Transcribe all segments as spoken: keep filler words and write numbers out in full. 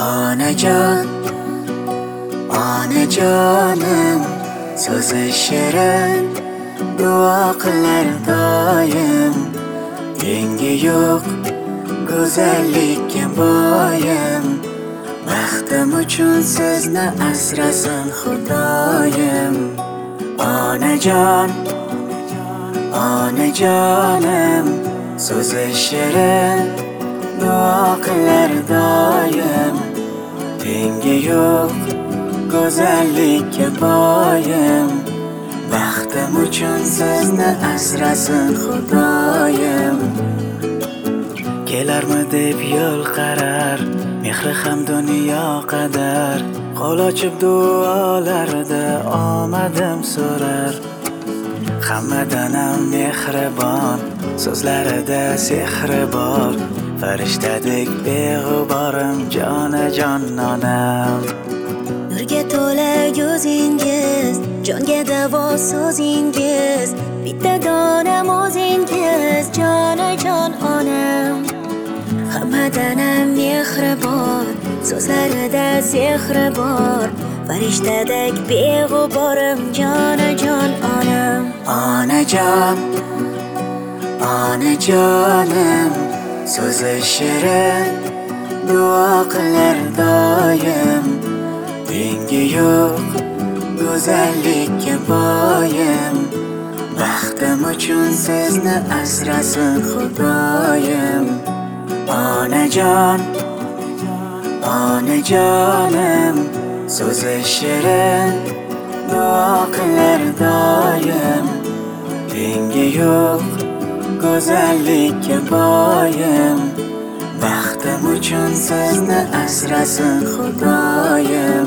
Onajon, onajonim, so'zi shirin, duo qilar doim. Tengi yo'q go'zallikka boyim. Baxtim uchun sizni asrasin Xudoyim. Onajon, onajonim, so'zi shirin, duo qilar doim. Tengi yo'q go'zallikka boyim. Baxtim uchun sizni asrasin Xudoyim. Kelarmi deb yo'l qarar, mehri ham dunyo qadar. Qo'l ochib duolarda omadim so'rar. Hammadan ham mehribon, so'zlarida sehri bor. Farishtadek beg'uborim, jonajon onam. Nurga to'la ko'zingiz, jonga davo so'zingiz. Bitta dona o'zingiz, jonajon onam. Hammadan ham mehribon, so'zlarida sehri bor. Farishtadek beg'uborim, jonajon onam. Onajon, onajonim, so'zi shirin, duo qilar doim. Tengi yo'q go'zallikka boyim. Baxtim uchun sizni asrasin Xudoyim. Onajon, onajonim, so'zi shirin, duo qilar doim. Tengi yo'q go'zallikka boyim. Baxtim uchun sizni asrasin Xudoyim.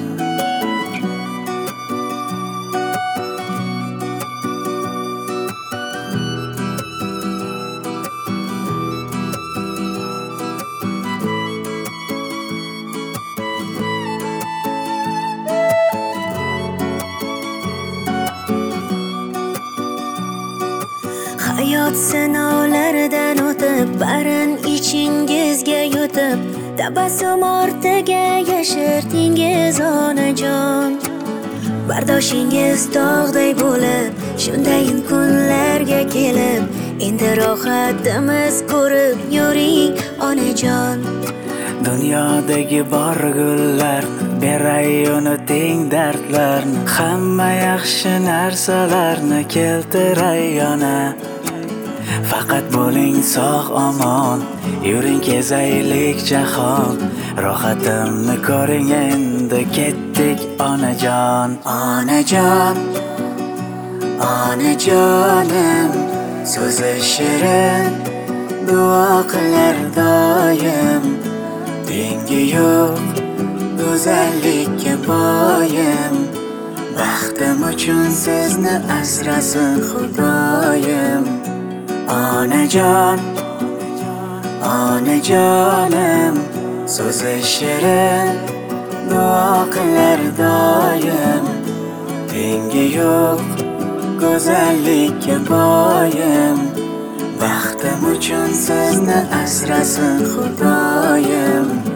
Hayot sinovlaridan o'tib, barin ichingizga yutib, tabassum ortiga yashirdingiz onajon. Bardoshingiz tog'day bo'lib, shundayin kunlarga kelib, endi rohatimiz ko'rib yuring onajon. Dunyodagi bor gullar, beray uni teng dardlarni. Hamma yaxshi narsalarni keltiray yana. Faqat bo'ling sog' omon, yuring kezaylik jahon. Rohatimni ko'ring endi, ketdik onajon. Onajon, onajonim, so'zi shirin, duo qilar doim. Tengi yo'q go'zallikka boyim. Baxtim uchun sizni asrasin Xudoyim. Onajon, onajonim, so'zi shirin, duo qilar doim. Tengi yo'q go'zallikka boyim. Baxtim uchun sizni asrasin Xudoyim.